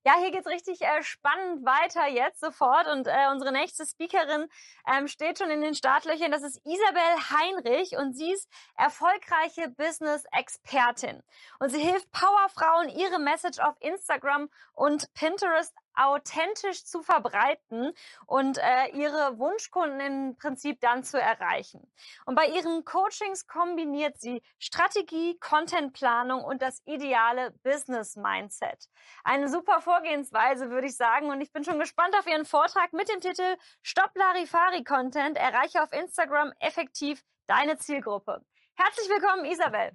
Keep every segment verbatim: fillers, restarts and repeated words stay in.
Ja, hier geht's richtig äh, spannend weiter jetzt sofort und äh, unsere nächste Speakerin ähm, steht schon in den Startlöchern. Das ist Isabel Heinrich und sie ist erfolgreiche Business-Expertin. Und sie hilft Powerfrauen, ihre Message auf Instagram und Pinterest authentisch zu verbreiten und äh, ihre Wunschkunden im Prinzip dann zu erreichen. Und bei ihren Coachings kombiniert sie Strategie, Contentplanung und das ideale Business-Mindset. Eine super Vorgehensweise, würde ich sagen. Und ich bin schon gespannt auf ihren Vortrag mit dem Titel Stopp Larifari-Content, erreiche auf Instagram effektiv deine Zielgruppe. Herzlich willkommen, Isabel.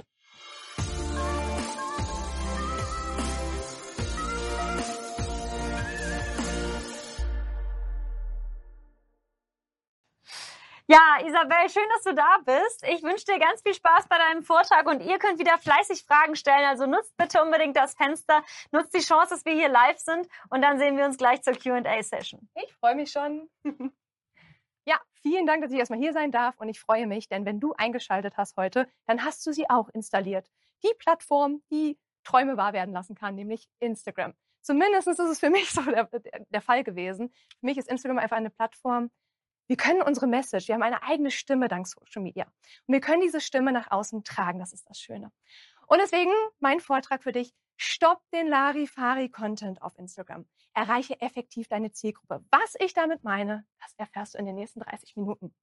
Ja, Isabel, schön, dass du da bist. Ich wünsche dir ganz viel Spaß bei deinem Vortrag und ihr könnt wieder fleißig Fragen stellen. Also nutzt bitte unbedingt das Fenster, nutzt die Chance, dass wir hier live sind und dann sehen wir uns gleich zur Q and A-Session. Ich freue mich schon. Ja, vielen Dank, dass ich erstmal hier sein darf und ich freue mich, denn wenn du eingeschaltet hast heute, dann hast du sie auch installiert. Die Plattform, die Träume wahr werden lassen kann, nämlich Instagram. Zumindest ist es für mich so der, der, der Fall gewesen. Für mich ist Instagram einfach eine Plattform. Wir können unsere Message, wir haben eine eigene Stimme dank Social Media. Und wir können diese Stimme nach außen tragen, das ist das Schöne. Und deswegen mein Vortrag für dich, stopp den Larifari-Content auf Instagram. Erreiche effektiv deine Zielgruppe. Was ich damit meine, das erfährst du in den nächsten dreißig Minuten.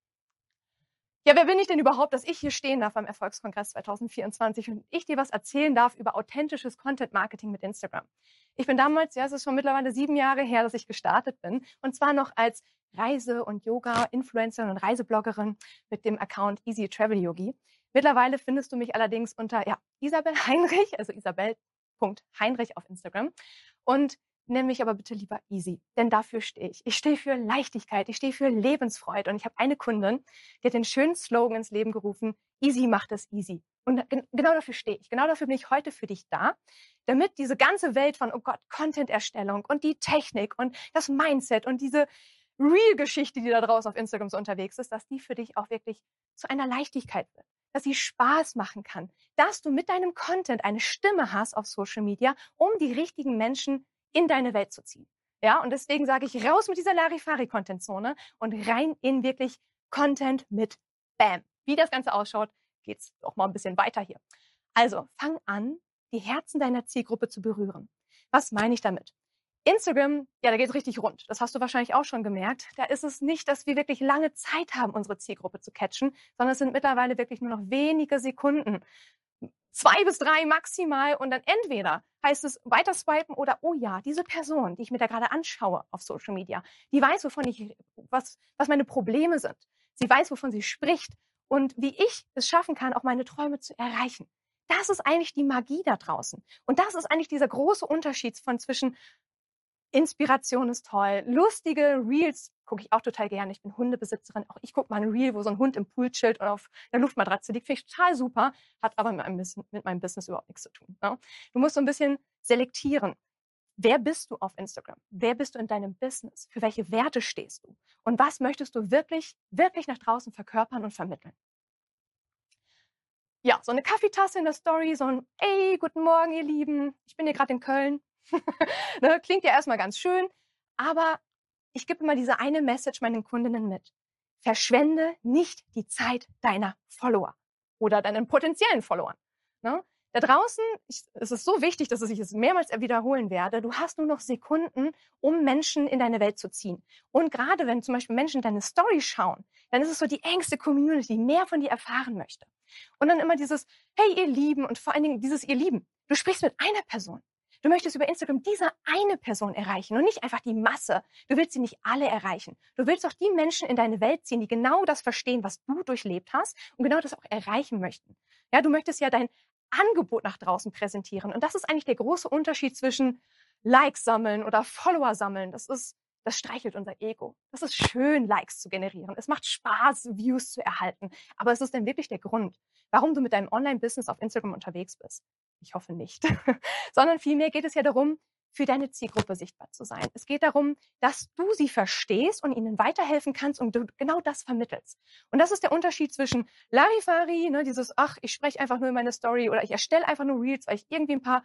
Ja, wer bin ich denn überhaupt, dass ich hier stehen darf beim Erfolgskongress zwanzig vierundzwanzig und ich dir was erzählen darf über authentisches Content-Marketing mit Instagram? Ich bin damals, ja, es ist schon mittlerweile sieben Jahre her, dass ich gestartet bin und zwar noch als Reise- und Yoga-Influencerin und Reisebloggerin mit dem Account Easy Travel Yogi. Mittlerweile findest du mich allerdings unter ja, Isabel Heinrich, also isabel Punkt heinrich auf Instagram und nenn mich aber bitte lieber Easy, denn dafür stehe ich. Ich stehe für Leichtigkeit, ich stehe für Lebensfreude und ich habe eine Kundin, die hat den schönen Slogan ins Leben gerufen, Easy macht es easy. Und genau dafür stehe ich, genau dafür bin ich heute für dich da, damit diese ganze Welt von, oh Gott, Content-Erstellung und die Technik und das Mindset und diese Real-Geschichte, die da draußen auf Instagram so unterwegs ist, dass die für dich auch wirklich zu einer Leichtigkeit wird, dass sie Spaß machen kann, dass du mit deinem Content eine Stimme hast auf Social Media, um die richtigen Menschen in deine Welt zu ziehen. Ja, und deswegen sage ich raus mit dieser Larifari-Content-Zone und rein in wirklich Content mit Bam. Wie das Ganze ausschaut, geht's auch mal ein bisschen weiter hier. Also, fang an, die Herzen deiner Zielgruppe zu berühren. Was meine ich damit? Instagram, ja, da geht's richtig rund. Das hast du wahrscheinlich auch schon gemerkt. Da ist es nicht, dass wir wirklich lange Zeit haben, unsere Zielgruppe zu catchen, sondern es sind mittlerweile wirklich nur noch wenige Sekunden. Zwei bis drei maximal und dann entweder heißt es weiter swipen oder, oh ja, diese Person, die ich mir da gerade anschaue auf Social Media, die weiß, wovon ich, was, was meine Probleme sind. Sie weiß, wovon sie spricht und wie ich es schaffen kann, auch meine Träume zu erreichen. Das ist eigentlich die Magie da draußen. Und das ist eigentlich dieser große Unterschied von zwischen Inspiration ist toll, lustige Reels gucke ich auch total gerne. Ich bin Hundebesitzerin, auch ich gucke mal ein Reel, wo so ein Hund im Pool chillt und auf einer Luftmatratze liegt. Finde ich total super, hat aber mit meinem, mit meinem Business überhaupt nichts zu tun. Ne? Du musst so ein bisschen selektieren. Wer bist du auf Instagram? Wer bist du in deinem Business? Für welche Werte stehst du? Und was möchtest du wirklich, wirklich nach draußen verkörpern und vermitteln? Ja, so eine Kaffeetasse in der Story, so ein ey, guten Morgen, ihr Lieben, ich bin hier gerade in Köln. ne, klingt ja erstmal ganz schön, aber ich gebe immer diese eine Message meinen Kundinnen mit. Verschwende nicht die Zeit deiner Follower oder deinen potenziellen Followern. Ne? Da draußen, ich, es ist so wichtig, dass ich es mehrmals wiederholen werde, du hast nur noch Sekunden, um Menschen in deine Welt zu ziehen. Und gerade wenn zum Beispiel Menschen deine Story schauen, dann ist es so die engste Community, die mehr von dir erfahren möchte. Und dann immer dieses, hey ihr Lieben und vor allen Dingen dieses ihr Lieben. Du sprichst mit einer Person. Du möchtest über Instagram diese eine Person erreichen und nicht einfach die Masse. Du willst sie nicht alle erreichen. Du willst auch die Menschen in deine Welt ziehen, die genau das verstehen, was du durchlebt hast und genau das auch erreichen möchten. Ja, du möchtest ja dein Angebot nach draußen präsentieren. Und das ist eigentlich der große Unterschied zwischen Likes sammeln oder Follower sammeln. Das ist, das streichelt unser Ego. Das ist schön, Likes zu generieren. Es macht Spaß, Views zu erhalten. Aber es ist dann wirklich der Grund, warum du mit deinem Online-Business auf Instagram unterwegs bist. Ich hoffe nicht. Sondern vielmehr geht es ja darum, für deine Zielgruppe sichtbar zu sein. Es geht darum, dass du sie verstehst und ihnen weiterhelfen kannst und du genau das vermittelst. Und das ist der Unterschied zwischen Larifari, ne, dieses, ach, ich spreche einfach nur in meine Story oder ich erstelle einfach nur Reels, weil ich irgendwie ein paar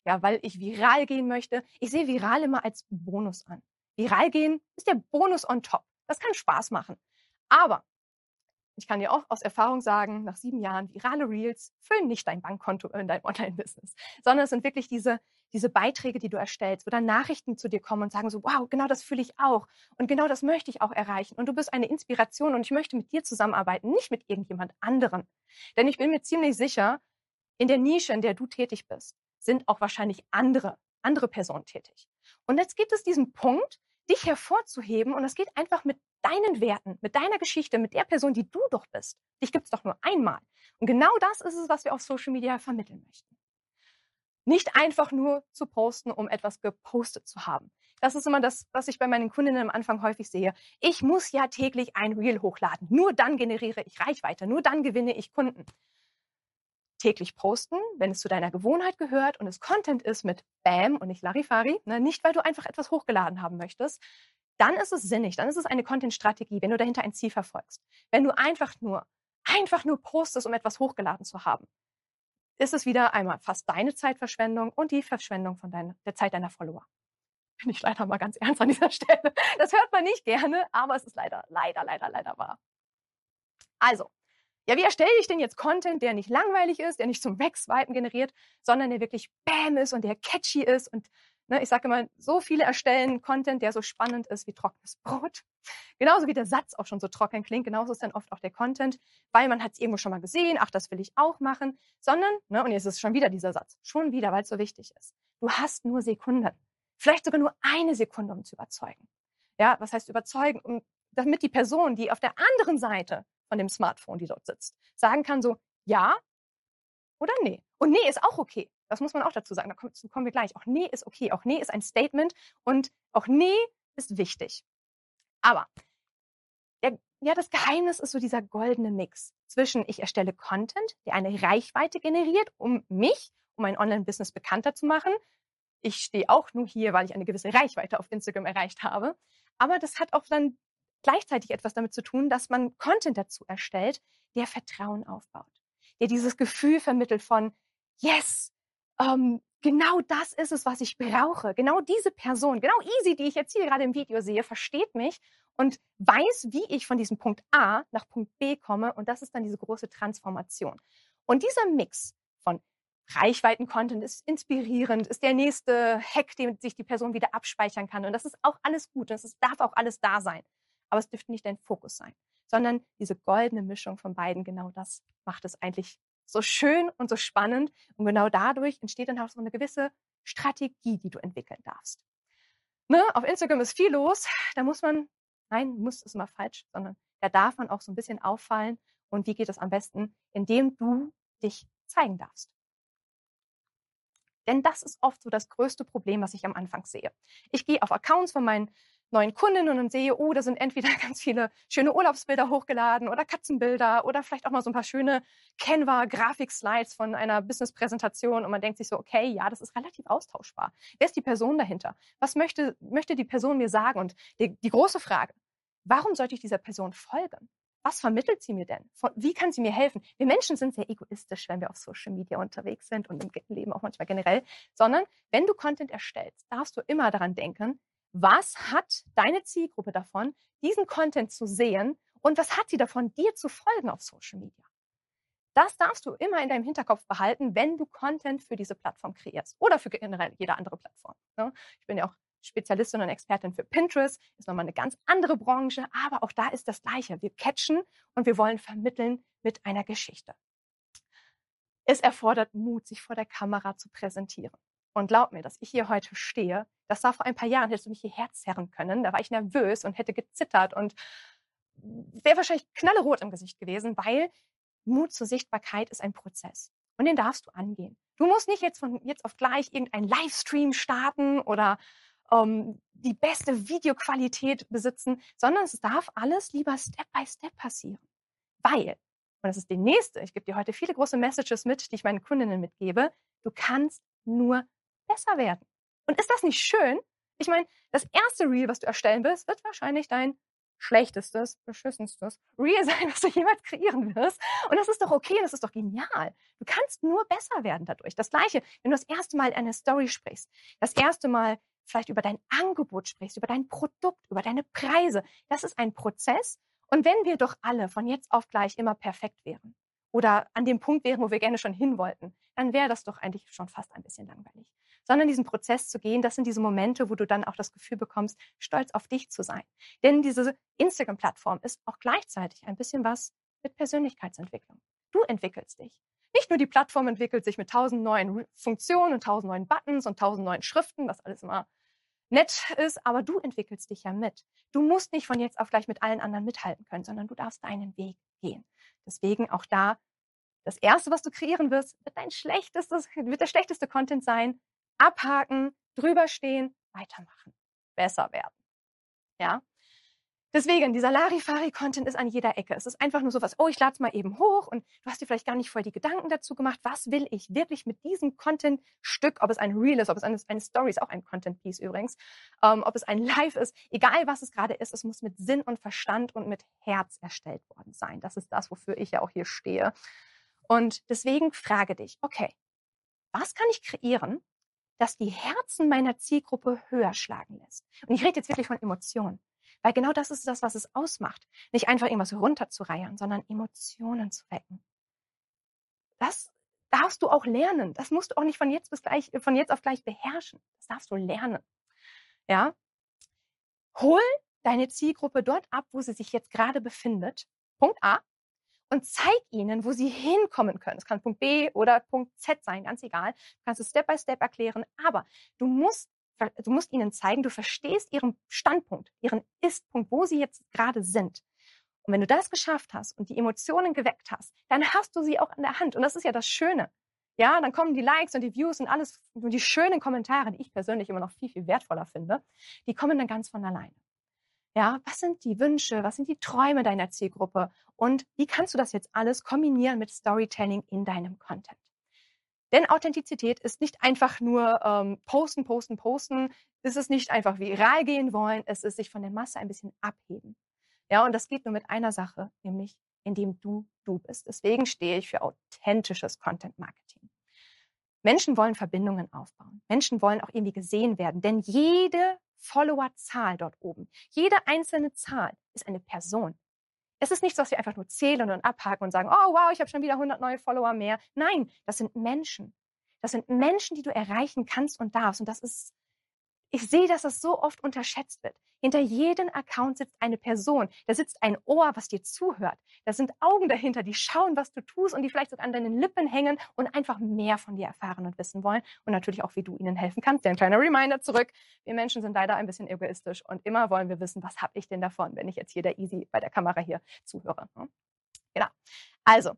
ja, weil ich viral gehen möchte. Ich sehe viral immer als Bonus an. Viral gehen ist der Bonus on top. Das kann Spaß machen. Aber ich kann dir auch aus Erfahrung sagen, nach sieben Jahren virale Reels füllen nicht dein Bankkonto in deinem Online-Business, sondern es sind wirklich diese, diese Beiträge, die du erstellst, wo dann Nachrichten zu dir kommen und sagen so, wow, genau das fühle ich auch und genau das möchte ich auch erreichen und du bist eine Inspiration und ich möchte mit dir zusammenarbeiten, nicht mit irgendjemand anderem. Denn ich bin mir ziemlich sicher, in der Nische, in der du tätig bist, sind auch wahrscheinlich andere, andere Personen tätig. Und jetzt gibt es diesen Punkt, dich hervorzuheben und es geht einfach mit deinen Werten, mit deiner Geschichte, mit der Person, die du doch bist. Dich gibt es doch nur einmal. Und genau das ist es, was wir auf Social Media vermitteln möchten. Nicht einfach nur zu posten, um etwas gepostet zu haben. Das ist immer das, was ich bei meinen Kundinnen am Anfang häufig sehe. Ich muss ja täglich ein Reel hochladen. Nur dann generiere ich Reichweite. Nur dann gewinne ich Kunden. Täglich posten, wenn es zu deiner Gewohnheit gehört und es Content ist mit Bam und nicht Larifari, ne, nicht weil du einfach etwas hochgeladen haben möchtest, dann ist es sinnig, dann ist es eine Content-Strategie, wenn du dahinter ein Ziel verfolgst. Wenn du einfach nur, einfach nur postest, um etwas hochgeladen zu haben, ist es wieder einmal fast deine Zeitverschwendung und die Verschwendung von deiner, der Zeit deiner Follower. Bin ich leider mal ganz ernst an dieser Stelle. Das hört man nicht gerne, aber es ist leider, leider, leider, leider wahr. Also, ja, wie erstelle ich denn jetzt Content, der nicht langweilig ist, der nicht zum Wegswipen generiert, sondern der wirklich Bam ist und der catchy ist und ne, ich sage immer, so viele erstellen Content, der so spannend ist wie trockenes Brot. Genauso wie der Satz auch schon so trocken klingt, genauso ist dann oft auch der Content, weil man hat es irgendwo schon mal gesehen, ach, das will ich auch machen, sondern, ne, und jetzt ist schon wieder dieser Satz, schon wieder, weil es so wichtig ist. Du hast nur Sekunden, vielleicht sogar nur eine Sekunde, um zu überzeugen. Ja, was heißt überzeugen? Um, damit die Person, die auf der anderen Seite von dem Smartphone, die dort sitzt, sagen kann so, ja oder nee. Und nee ist auch okay. Das muss man auch dazu sagen. Dazu kommen wir gleich. Auch nee ist okay. Auch nee ist ein Statement und auch nee ist wichtig. Aber der, ja, das Geheimnis ist so dieser goldene Mix zwischen ich erstelle Content, der eine Reichweite generiert, um mich, um mein Online-Business bekannter zu machen. Ich stehe auch nur hier, weil ich eine gewisse Reichweite auf Instagram erreicht habe. Aber das hat auch dann gleichzeitig etwas damit zu tun, dass man Content dazu erstellt, der Vertrauen aufbaut, der dieses Gefühl vermittelt von, yes, ähm, genau das ist es, was ich brauche. Genau diese Person, genau Easy, die ich jetzt hier gerade im Video sehe, versteht mich und weiß, wie ich von diesem Punkt A nach Punkt B komme. Und das ist dann diese große Transformation. Und dieser Mix von Reichweiten-Content ist inspirierend, ist der nächste Hack, den sich die Person wieder abspeichern kann. Und das ist auch alles gut. Das ist, darf auch alles da sein. Aber es dürfte nicht dein Fokus sein, sondern diese goldene Mischung von beiden, genau das macht es eigentlich so schön und so spannend. Und genau dadurch entsteht dann auch so eine gewisse Strategie, die du entwickeln darfst. Ne? Auf Instagram ist viel los. Da muss man, nein, muss ist immer falsch, sondern da darf man auch so ein bisschen auffallen. Und wie geht es am besten? Indem du dich zeigen darfst. Denn das ist oft so das größte Problem, was ich am Anfang sehe. Ich gehe auf Accounts von meinen neuen Kundinnen und sehe, oh, da sind entweder ganz viele schöne Urlaubsbilder hochgeladen oder Katzenbilder oder vielleicht auch mal so ein paar schöne Canva-Grafik-Slides von einer Business-Präsentation und man denkt sich so, okay, ja, das ist relativ austauschbar. Wer ist die Person dahinter? Was möchte, möchte die Person mir sagen? Und die, die große Frage, warum sollte ich dieser Person folgen? Was vermittelt sie mir denn? Wie kann sie mir helfen? Wir Menschen sind sehr egoistisch, wenn wir auf Social Media unterwegs sind und im Leben auch manchmal generell, sondern wenn du Content erstellst, darfst du immer daran denken, was hat deine Zielgruppe davon, diesen Content zu sehen und was hat sie davon, dir zu folgen auf Social Media? Das darfst du immer in deinem Hinterkopf behalten, wenn du Content für diese Plattform kreierst oder für generell jede andere Plattform. Ich bin ja auch Spezialistin und Expertin für Pinterest, ist nochmal eine ganz andere Branche, aber auch da ist das Gleiche. Wir catchen und wir wollen vermitteln mit einer Geschichte. Es erfordert Mut, sich vor der Kamera zu präsentieren. Und glaub mir, dass ich hier heute stehe, das war vor ein paar Jahren, hättest du mich hierher zerren können. Da war ich nervös und hätte gezittert und wäre wahrscheinlich knallerot im Gesicht gewesen, weil Mut zur Sichtbarkeit ist ein Prozess. Und den darfst du angehen. Du musst nicht jetzt von jetzt auf gleich irgendeinen Livestream starten oder um, die beste Videoqualität besitzen, sondern es darf alles lieber Step by Step passieren. Weil, und das ist die nächste, ich gebe dir heute viele große Messages mit, die ich meinen Kundinnen mitgebe, du kannst nur besser werden. Und ist das nicht schön? Ich meine, das erste Reel, was du erstellen wirst, wird wahrscheinlich dein schlechtestes, beschissenstes Reel sein, was du jemals kreieren wirst. Und das ist doch okay, das ist doch genial. Du kannst nur besser werden dadurch. Das Gleiche, wenn du das erste Mal eine Story sprichst, das erste Mal vielleicht über dein Angebot sprichst, über dein Produkt, über deine Preise. Das ist ein Prozess. Und wenn wir doch alle von jetzt auf gleich immer perfekt wären oder an dem Punkt wären, wo wir gerne schon hin wollten, dann wäre das doch eigentlich schon fast ein bisschen langweilig. Sondern diesen Prozess zu gehen, das sind diese Momente, wo du dann auch das Gefühl bekommst, stolz auf dich zu sein. Denn diese Instagram-Plattform ist auch gleichzeitig ein bisschen was mit Persönlichkeitsentwicklung. Du entwickelst dich. Nicht nur die Plattform entwickelt sich mit tausend neuen Funktionen und tausend neuen Buttons und tausend neuen Schriften, was alles immer nett ist, aber du entwickelst dich ja mit. Du musst nicht von jetzt auf gleich mit allen anderen mithalten können, sondern du darfst deinen Weg gehen. Deswegen auch da, das Erste, was du kreieren wirst, wird dein schlechtestes, wird der schlechteste Content sein. Abhaken, drüber stehen, weitermachen, besser werden. Ja. Deswegen, dieser Larifari-Content ist an jeder Ecke. Es ist einfach nur sowas, oh, ich lade es mal eben hoch und du hast dir vielleicht gar nicht voll die Gedanken dazu gemacht, was will ich wirklich mit diesem Content-Stück, ob es ein Reel ist, ob es eine, eine Story ist, auch ein Content-Piece übrigens, ähm, ob es ein Live ist, egal was es gerade ist, es muss mit Sinn und Verstand und mit Herz erstellt worden sein. Das ist das, wofür ich ja auch hier stehe. Und deswegen frage dich, okay, was kann ich kreieren, das die Herzen meiner Zielgruppe höher schlagen lässt? Und ich rede jetzt wirklich von Emotionen. Weil genau das ist das, was es ausmacht. Nicht einfach irgendwas runterzureiern, sondern Emotionen zu wecken. Das darfst du auch lernen. Das musst du auch nicht von jetzt bis gleich, von jetzt auf gleich beherrschen. Das darfst du lernen. Ja? Hol deine Zielgruppe dort ab, wo sie sich jetzt gerade befindet. Punkt A. Und zeig ihnen, wo sie hinkommen können. Es kann Punkt B oder Punkt Z sein, ganz egal. Du kannst es Step by Step erklären, aber du musst Du musst ihnen zeigen, du verstehst ihren Standpunkt, ihren Ist-Punkt, wo sie jetzt gerade sind. Und wenn du das geschafft hast und die Emotionen geweckt hast, dann hast du sie auch in der Hand. Und das ist ja das Schöne. Ja, dann kommen die Likes und die Views und alles, und die schönen Kommentare, die ich persönlich immer noch viel, viel wertvoller finde, die kommen dann ganz von alleine. Ja, was sind die Wünsche, was sind die Träume deiner Zielgruppe? Und wie kannst du das jetzt alles kombinieren mit Storytelling in deinem Content? Denn Authentizität ist nicht einfach nur ähm, posten, posten, posten. Es ist nicht einfach viral gehen wollen. Es ist sich von der Masse ein bisschen abheben. Ja, und das geht nur mit einer Sache, nämlich indem du du bist. Deswegen stehe ich für authentisches Content Marketing. Menschen wollen Verbindungen aufbauen. Menschen wollen auch irgendwie gesehen werden. Denn jede Followerzahl dort oben, jede einzelne Zahl ist eine Person. Es ist nichts, was wir einfach nur zählen und abhaken und sagen, oh wow, ich habe schon wieder hundert neue Follower mehr. Nein, das sind Menschen. Das sind Menschen, die du erreichen kannst und darfst. Und das ist, ich sehe, dass das so oft unterschätzt wird. Hinter jedem Account sitzt eine Person. Da sitzt ein Ohr, was dir zuhört. Da sind Augen dahinter, die schauen, was du tust und die vielleicht sogar an deinen Lippen hängen und einfach mehr von dir erfahren und wissen wollen. Und natürlich auch, wie du ihnen helfen kannst. Ein kleiner Reminder zurück. Wir Menschen sind leider ein bisschen egoistisch und immer wollen wir wissen, was habe ich denn davon, wenn ich jetzt hier der Easy bei der Kamera hier zuhöre. Genau. Also,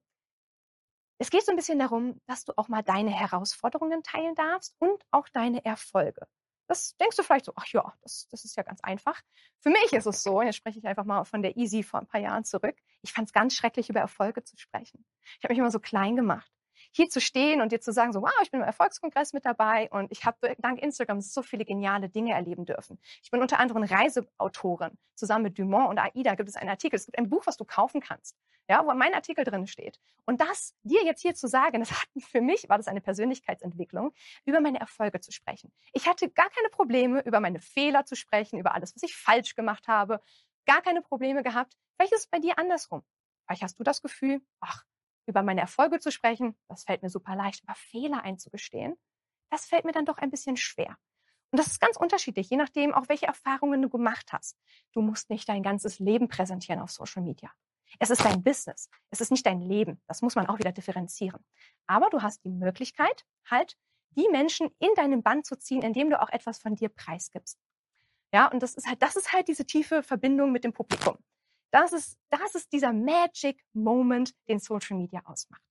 es geht so ein bisschen darum, dass du auch mal deine Herausforderungen teilen darfst und auch deine Erfolge. Das denkst du vielleicht so, ach ja, das, das ist ja ganz einfach. Für mich ist es so, jetzt spreche ich einfach mal von der Easy vor ein paar Jahren zurück. Ich fand es ganz schrecklich, über Erfolge zu sprechen. Ich habe mich immer so klein gemacht. Hier zu stehen und dir zu sagen, so, wow, ich bin im Erfolgskongress mit dabei und ich habe dank Instagram so viele geniale Dinge erleben dürfen. Ich bin unter anderem Reiseautorin. Zusammen mit Dumont und AIDA gibt es einen Artikel. Es gibt ein Buch, was du kaufen kannst, ja, wo mein Artikel drin steht. Und das dir jetzt hier zu sagen, das hat, für mich war das eine Persönlichkeitsentwicklung, über meine Erfolge zu sprechen. Ich hatte gar keine Probleme, über meine Fehler zu sprechen, über alles, was ich falsch gemacht habe. Gar keine Probleme gehabt. Vielleicht ist es bei dir andersrum. Vielleicht hast du das Gefühl, ach, über meine Erfolge zu sprechen, das fällt mir super leicht, aber Fehler einzugestehen, das fällt mir dann doch ein bisschen schwer. Und das ist ganz unterschiedlich, je nachdem auch, welche Erfahrungen du gemacht hast. Du musst nicht dein ganzes Leben präsentieren auf Social Media. Es ist dein Business. Es ist nicht dein Leben. Das muss man auch wieder differenzieren. Aber du hast die Möglichkeit, halt die Menschen in deinen Bann zu ziehen, indem du auch etwas von dir preisgibst. Ja, und das ist halt, das ist halt diese tiefe Verbindung mit dem Publikum. Das ist, das ist dieser Magic Moment, den Social Media ausmacht.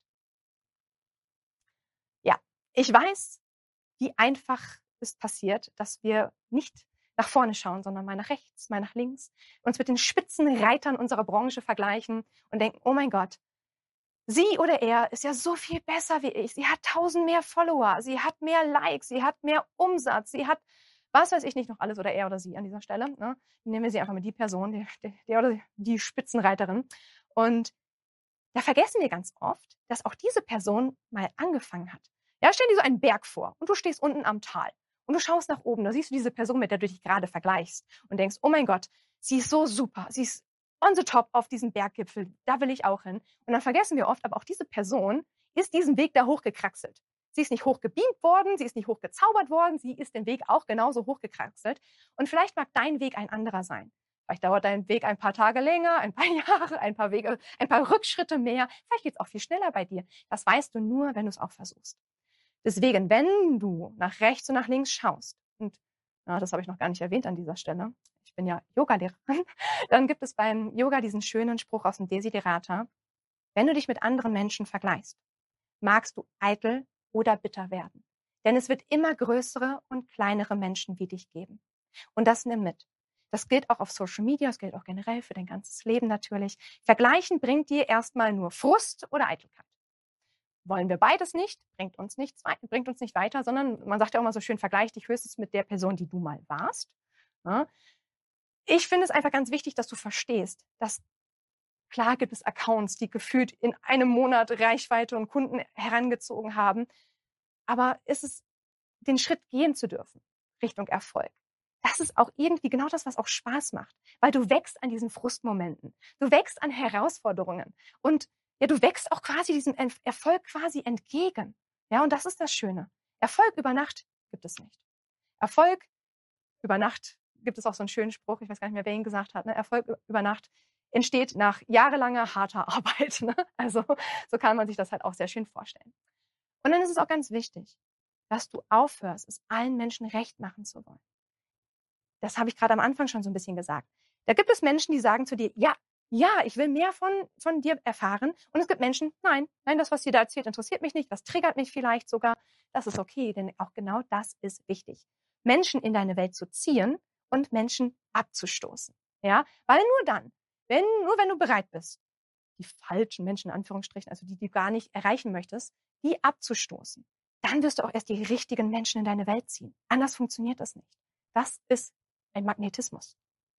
Ja, ich weiß, wie einfach es passiert, dass wir nicht nach vorne schauen, sondern mal nach rechts, mal nach links, uns mit den Spitzenreitern unserer Branche vergleichen und denken, oh mein Gott, sie oder er ist ja so viel besser wie ich. Sie hat tausend mehr Follower, sie hat mehr Likes, sie hat mehr Umsatz, sie hat was weiß ich nicht noch alles oder er oder sie an dieser Stelle. Ne? Nehmen wir sie einfach mal die Person, die, die, der oder die Spitzenreiterin. Und da vergessen wir ganz oft, dass auch diese Person mal angefangen hat. Ja, stell dir so einen Berg vor und du stehst unten am Tal und du schaust nach oben, da siehst du diese Person, mit der du dich gerade vergleichst und denkst, oh mein Gott, sie ist so super, sie ist on the top auf diesem Berggipfel, da will ich auch hin. Und dann vergessen wir oft, aber auch diese Person ist diesen Weg da hochgekraxelt. Sie ist nicht hochgebeamt worden, sie ist nicht hochgezaubert worden, sie ist den Weg auch genauso hochgekraxelt. Und vielleicht mag dein Weg ein anderer sein. Vielleicht dauert dein Weg ein paar Tage länger, ein paar Jahre, ein paar Wege, ein paar Rückschritte mehr. Vielleicht geht es auch viel schneller bei dir. Das weißt du nur, wenn du es auch versuchst. Deswegen, wenn du nach rechts und nach links schaust, und ja, das habe ich noch gar nicht erwähnt an dieser Stelle, ich bin ja Yoga-Lehrerin, dann gibt es beim Yoga diesen schönen Spruch aus dem Desiderata: Wenn du dich mit anderen Menschen vergleichst, magst du eitel oder bitter werden. Denn es wird immer größere und kleinere Menschen wie dich geben. Und das nimm mit. Das gilt auch auf Social Media, das gilt auch generell für dein ganzes Leben natürlich. Vergleichen bringt dir erstmal nur Frust oder Eitelkeit. Wollen wir beides nicht, bringt uns nichts, bringt uns nicht weiter, sondern man sagt ja auch immer so schön, vergleich dich höchstens mit der Person, die du mal warst. Ja. Ich finde es einfach ganz wichtig, dass du verstehst, dass klar gibt es Accounts, die gefühlt in einem Monat Reichweite und Kunden herangezogen haben, aber ist es, den Schritt gehen zu dürfen Richtung Erfolg, das ist auch irgendwie genau das, was auch Spaß macht, weil du wächst an diesen Frustmomenten, du wächst an Herausforderungen und ja, du wächst auch quasi diesem Erfolg quasi entgegen. Ja, und das ist das Schöne. Erfolg über Nacht gibt es nicht. Erfolg über Nacht gibt es auch so einen schönen Spruch, ich weiß gar nicht mehr, wer ihn gesagt hat, ne? Erfolg über Nacht entsteht nach jahrelanger harter Arbeit. Ne? Also so kann man sich das halt auch sehr schön vorstellen. Und dann ist es auch ganz wichtig, dass du aufhörst, es allen Menschen recht machen zu wollen. Das habe ich gerade am Anfang schon so ein bisschen gesagt. Da gibt es Menschen, die sagen zu dir, ja, ja, ich will mehr von, von dir erfahren. Und es gibt Menschen, nein, nein, das, was dir da erzählt, interessiert mich nicht, das triggert mich vielleicht sogar. Das ist okay, denn auch genau das ist wichtig. Menschen in deine Welt zu ziehen und Menschen abzustoßen. Ja, weil nur dann, wenn, nur wenn du bereit bist, die falschen Menschen, in Anführungsstrichen, also die, die du gar nicht erreichen möchtest, die abzustoßen, dann wirst du auch erst die richtigen Menschen in deine Welt ziehen. Anders funktioniert das nicht. Das ist ein Magnetismus.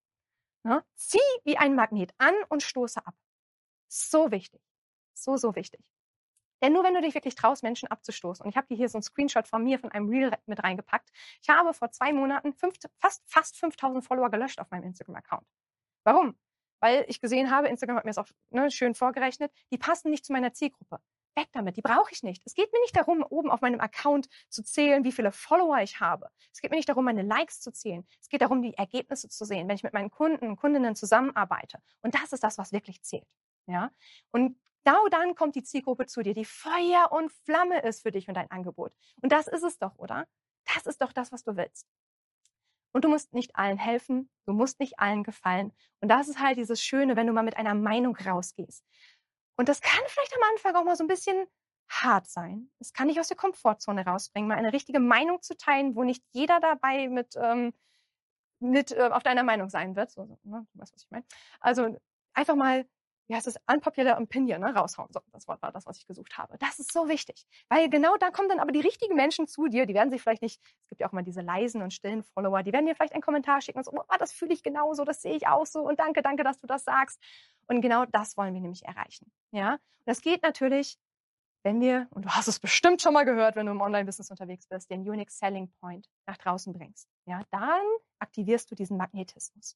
Ja? Zieh wie ein Magnet an und stoße ab. So wichtig. So, so wichtig. Denn nur wenn du dich wirklich traust, Menschen abzustoßen, und ich habe dir hier so einen Screenshot von mir, von einem Reel mit reingepackt. Ich habe vor zwei Monaten fünf, fast, fast fünftausend Follower gelöscht auf meinem Instagram-Account. Warum? Weil ich gesehen habe, Instagram hat mir das auch ne, schön vorgerechnet, die passen nicht zu meiner Zielgruppe. Weg damit, die brauche ich nicht. Es geht mir nicht darum, oben auf meinem Account zu zählen, wie viele Follower ich habe. Es geht mir nicht darum, meine Likes zu zählen. Es geht darum, die Ergebnisse zu sehen, wenn ich mit meinen Kunden und Kundinnen zusammenarbeite. Und das ist das, was wirklich zählt. Ja? Und genau dann kommt die Zielgruppe zu dir, die Feuer und Flamme ist für dich und dein Angebot. Und das ist es doch, oder? Das ist doch das, was du willst. Und du musst nicht allen helfen, du musst nicht allen gefallen. Und das ist halt dieses Schöne, wenn du mal mit einer Meinung rausgehst. Und das kann vielleicht am Anfang auch mal so ein bisschen hart sein. Es kann dich aus der Komfortzone rausbringen, mal eine richtige Meinung zu teilen, wo nicht jeder dabei mit, ähm, mit äh, auf deiner Meinung sein wird. So, so, ne? Du weißt, was ich meine. Also einfach mal, wie heißt das, unpopular opinion, ne? Raushauen. So, das Wort war das, was ich gesucht habe. Das ist so wichtig. Weil genau da kommen dann aber die richtigen Menschen zu dir, die werden sich vielleicht nicht, es gibt ja auch mal diese leisen und stillen Follower, die werden dir vielleicht einen Kommentar schicken und so, oh, das fühle ich genauso, das sehe ich auch so und danke, danke, dass du das sagst. Und genau das wollen wir nämlich erreichen. Ja? Und das geht natürlich, wenn wir, und du hast es bestimmt schon mal gehört, wenn du im Online-Business unterwegs bist, den Unique Selling Point nach draußen bringst. Ja? Dann aktivierst du diesen Magnetismus.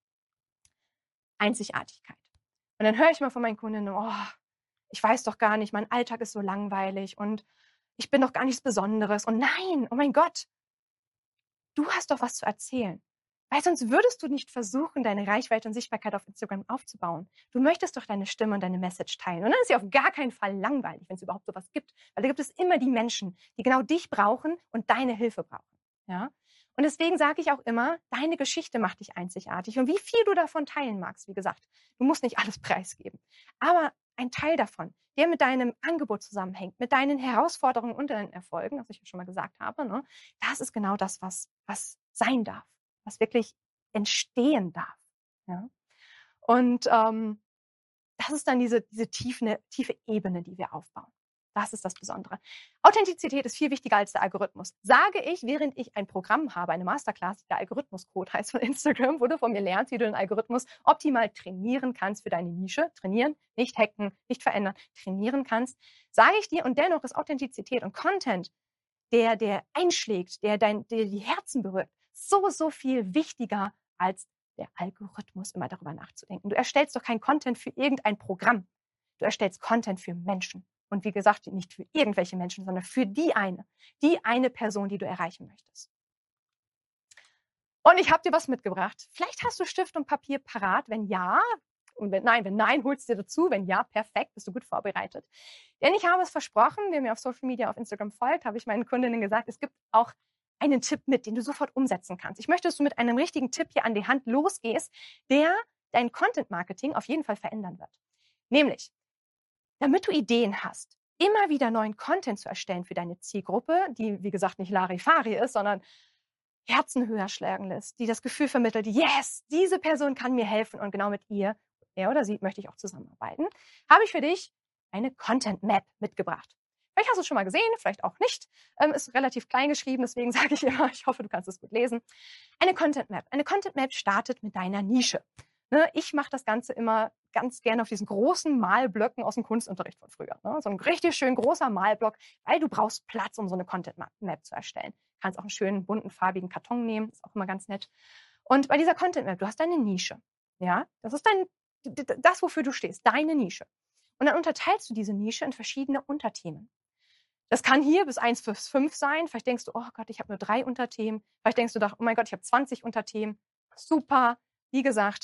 Einzigartigkeit. Und dann höre ich mal von meinen Kundinnen, oh, ich weiß doch gar nicht, mein Alltag ist so langweilig und ich bin doch gar nichts Besonderes. Und nein, oh mein Gott, du hast doch was zu erzählen. Weil sonst würdest du nicht versuchen, deine Reichweite und Sichtbarkeit auf Instagram aufzubauen. Du möchtest doch deine Stimme und deine Message teilen. Und dann ist sie auf gar keinen Fall langweilig, wenn es überhaupt sowas gibt. Weil da gibt es immer die Menschen, die genau dich brauchen und deine Hilfe brauchen. Ja? Und deswegen sage ich auch immer, deine Geschichte macht dich einzigartig. Und wie viel du davon teilen magst, wie gesagt, du musst nicht alles preisgeben. Aber ein Teil davon, der mit deinem Angebot zusammenhängt, mit deinen Herausforderungen und deinen Erfolgen, was ich ja schon mal gesagt habe, ne, das ist genau das, was, was sein darf, was wirklich entstehen darf. Ja? Und ähm, das ist dann diese, diese tiefe, tiefe Ebene, die wir aufbauen. Das ist das Besondere. Authentizität ist viel wichtiger als der Algorithmus. Sage ich, während ich ein Programm habe, eine Masterclass, der Algorithmuscode heißt von Instagram, wo du von mir lernst, wie du den Algorithmus optimal trainieren kannst für deine Nische. Trainieren, nicht hacken, nicht verändern, trainieren kannst. Sage ich dir, und dennoch ist Authentizität und Content, der, der einschlägt, der, dein, der die Herzen berührt, so, so viel wichtiger als der Algorithmus, immer darüber nachzudenken. Du erstellst doch kein Content für irgendein Programm. Du erstellst Content für Menschen. Und wie gesagt, nicht für irgendwelche Menschen, sondern für die eine. Die eine Person, die du erreichen möchtest. Und ich habe dir was mitgebracht. Vielleicht hast du Stift und Papier parat. Wenn ja, und wenn nein, wenn nein, holst du dir dazu. Wenn ja, perfekt, bist du gut vorbereitet. Denn ich habe es versprochen, wer mir auf Social Media, auf Instagram folgt, habe ich meinen Kundinnen gesagt, es gibt auch einen Tipp mit, den du sofort umsetzen kannst. Ich möchte, dass du mit einem richtigen Tipp hier an die Hand losgehst, der dein Content-Marketing auf jeden Fall verändern wird. Nämlich, damit du Ideen hast, immer wieder neuen Content zu erstellen für deine Zielgruppe, die, wie gesagt, nicht Larifari ist, sondern Herzen höher schlagen lässt, die das Gefühl vermittelt, yes, diese Person kann mir helfen und genau mit ihr, er oder sie, möchte ich auch zusammenarbeiten, habe ich für dich eine Content Map mitgebracht. Vielleicht hast du es schon mal gesehen, vielleicht auch nicht. Ähm, ist relativ klein geschrieben, deswegen sage ich immer, ich hoffe, du kannst es gut lesen. Eine Content Map. Eine Content Map startet mit deiner Nische. Ne, ich mache das Ganze immer ganz gerne auf diesen großen Malblöcken aus dem Kunstunterricht von früher. Ne? So ein richtig schön großer Malblock, weil du brauchst Platz, um so eine Content Map zu erstellen. Du kannst auch einen schönen, bunten, farbigen Karton nehmen, ist auch immer ganz nett. Und bei dieser Content Map, du hast deine Nische. Ja, das ist dein, das, wofür du stehst, deine Nische. Und dann unterteilst du diese Nische in verschiedene Unterthemen. Das kann hier bis eins bis fünf sein. Vielleicht denkst du, oh Gott, ich habe nur drei Unterthemen. Vielleicht denkst du doch, oh mein Gott, ich habe zwanzig Unterthemen. Super. Wie gesagt,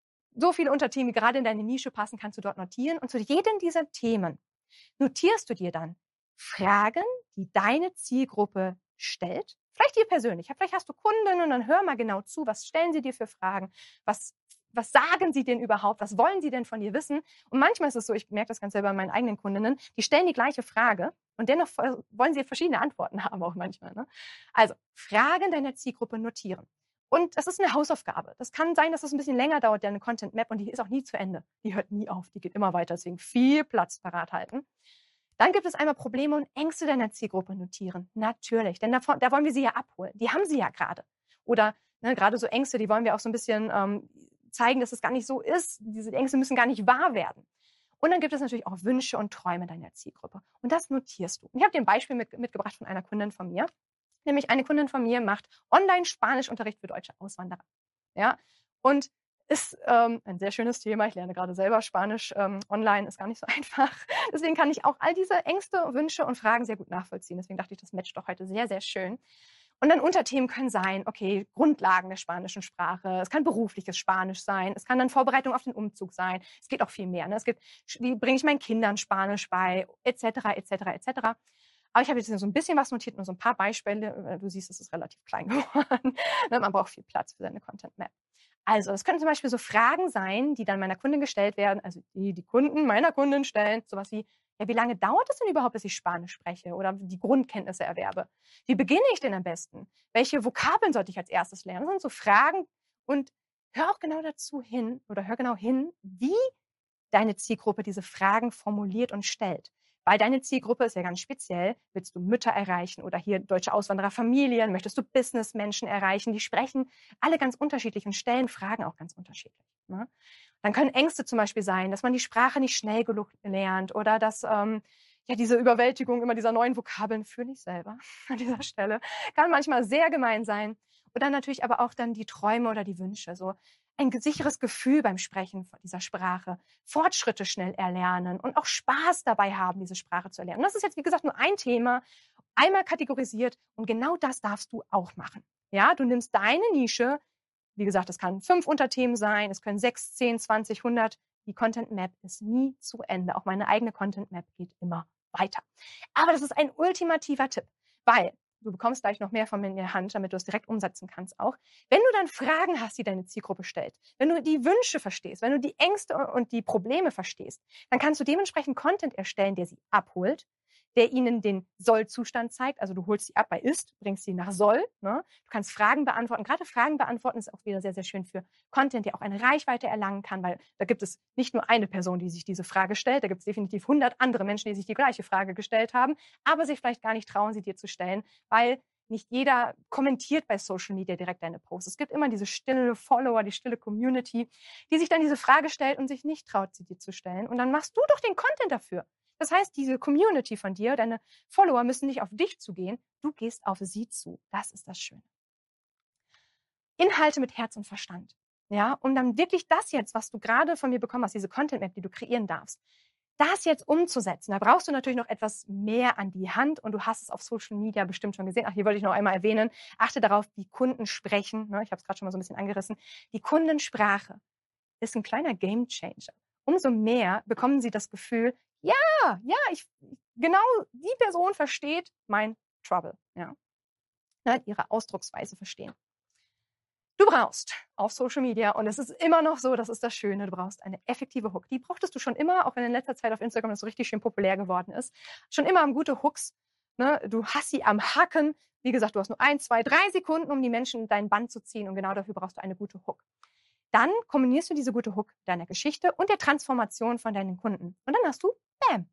so viele Unterthemen, die gerade in deine Nische passen, kannst du dort notieren. Und zu jedem dieser Themen notierst du dir dann Fragen, die deine Zielgruppe stellt. Vielleicht dir persönlich. Vielleicht hast du Kunden und dann hör mal genau zu. Was stellen sie dir für Fragen? Was, was sagen sie denn überhaupt? Was wollen sie denn von dir wissen? Und manchmal ist es so, ich merke das ganz selber bei meinen eigenen Kundinnen, die stellen die gleiche Frage und dennoch wollen sie verschiedene Antworten haben auch manchmal. Ne? Also Fragen deiner Zielgruppe notieren. Und das ist eine Hausaufgabe. Das kann sein, dass es ein bisschen länger dauert, deine Content Map, und die ist auch nie zu Ende. Die hört nie auf, die geht immer weiter, deswegen viel Platz parat halten. Dann gibt es einmal Probleme und Ängste deiner Zielgruppe notieren. Natürlich, denn davon, da wollen wir sie ja abholen. Die haben sie ja gerade. Oder ne, gerade so Ängste, die wollen wir auch so ein bisschen ähm, zeigen, dass es gar nicht so ist. Diese Ängste müssen gar nicht wahr werden. Und dann gibt es natürlich auch Wünsche und Träume deiner Zielgruppe. Und das notierst du. Und ich habe dir ein Beispiel mit, mitgebracht von einer Kundin von mir. Nämlich eine Kundin von mir macht Online-Spanischunterricht für deutsche Auswanderer. Ja, und ist ähm, ein sehr schönes Thema. Ich lerne gerade selber Spanisch ähm, online, ist gar nicht so einfach. Deswegen kann ich auch all diese Ängste, Wünsche und Fragen sehr gut nachvollziehen. Deswegen dachte ich, das matcht doch heute sehr, sehr schön. Und dann Unterthemen können sein, okay, Grundlagen der spanischen Sprache. Es kann berufliches Spanisch sein. Es kann dann Vorbereitung auf den Umzug sein. Es geht auch viel mehr. Ne? Es gibt, wie bringe ich meinen Kindern Spanisch bei, et cetera, et cetera, et cetera. Aber ich habe jetzt so ein bisschen was notiert, nur so ein paar Beispiele. Du siehst, es ist relativ klein geworden. Man braucht viel Platz für seine Content Map. Also, es können zum Beispiel so Fragen sein, die dann meiner Kundin gestellt werden, also die die Kunden meiner Kundin stellen, sowas wie, ja, wie lange dauert es denn überhaupt, bis ich Spanisch spreche oder die Grundkenntnisse erwerbe? Wie beginne ich denn am besten? Welche Vokabeln sollte ich als erstes lernen? Das sind so Fragen, und hör auch genau dazu hin oder hör genau hin, wie deine Zielgruppe diese Fragen formuliert und stellt. Weil deine Zielgruppe ist ja ganz speziell. Willst du Mütter erreichen oder hier deutsche Auswandererfamilien? Möchtest du Businessmenschen erreichen? Die sprechen alle ganz unterschiedlich und stellen Fragen auch ganz unterschiedlich. Ne? Dann können Ängste zum Beispiel sein, dass man die Sprache nicht schnell genug lernt oder dass ähm, ja diese Überwältigung immer dieser neuen Vokabeln, fühle ich selber an dieser Stelle, kann manchmal sehr gemein sein. Oder natürlich aber auch dann die Träume oder die Wünsche. So ein sicheres Gefühl beim Sprechen von dieser Sprache, Fortschritte schnell erlernen und auch Spaß dabei haben, diese Sprache zu erlernen. Und das ist jetzt, wie gesagt, nur ein Thema, einmal kategorisiert, und genau das darfst du auch machen. Ja, du nimmst deine Nische, wie gesagt, es kann fünf Unterthemen sein, es können sechs, zehn, zwanzig, hundert. Die Content Map ist nie zu Ende. Auch meine eigene Content Map geht immer weiter. Aber das ist ein ultimativer Tipp, weil du bekommst gleich noch mehr von mir in der Hand, damit du es direkt umsetzen kannst auch. Wenn du dann Fragen hast, die deine Zielgruppe stellt, wenn du die Wünsche verstehst, wenn du die Ängste und die Probleme verstehst, dann kannst du dementsprechend Content erstellen, der sie abholt, der ihnen den Soll-Zustand zeigt. Also du holst sie ab bei Ist, bringst sie nach Soll. Ne? Du kannst Fragen beantworten. Gerade Fragen beantworten ist auch wieder sehr, sehr schön für Content, der auch eine Reichweite erlangen kann, weil da gibt es nicht nur eine Person, die sich diese Frage stellt, da gibt es definitiv hundert andere Menschen, die sich die gleiche Frage gestellt haben, aber sich vielleicht gar nicht trauen, sie dir zu stellen, weil nicht jeder kommentiert bei Social Media direkt deine Posts. Es gibt immer diese stille Follower, die stille Community, die sich dann diese Frage stellt und sich nicht traut, sie dir zu stellen. Und dann machst du doch den Content dafür. Das heißt, diese Community von dir, deine Follower müssen nicht auf dich zugehen, du gehst auf sie zu. Das ist das Schöne. Inhalte mit Herz und Verstand. Ja, um dann wirklich das jetzt, was du gerade von mir bekommen hast, diese Content Map, die du kreieren darfst, das jetzt umzusetzen. Da brauchst du natürlich noch etwas mehr an die Hand und du hast es auf Social Media bestimmt schon gesehen. Ach, hier wollte ich noch einmal erwähnen. Achte darauf, wie Kunden sprechen. Ne, ich habe es gerade schon mal so ein bisschen angerissen. Die Kundensprache ist ein kleiner Gamechanger. Umso mehr bekommen sie das Gefühl, ja, ja, ich, genau die Person versteht mein Trouble. Ja. Ne, ihre Ausdrucksweise verstehen. Du brauchst auf Social Media, und es ist immer noch so, das ist das Schöne, du brauchst eine effektive Hook. Die brauchtest du schon immer, auch wenn in letzter Zeit auf Instagram das so richtig schön populär geworden ist. Schon immer haben gute Hooks. Ne? Du hast sie am Hacken. Wie gesagt, du hast nur ein, zwei, drei Sekunden, um die Menschen in dein Band zu ziehen, und genau dafür brauchst du eine gute Hook. Dann kombinierst du diese gute Hook deiner Geschichte und der Transformation von deinen Kunden. Und dann hast du Bam.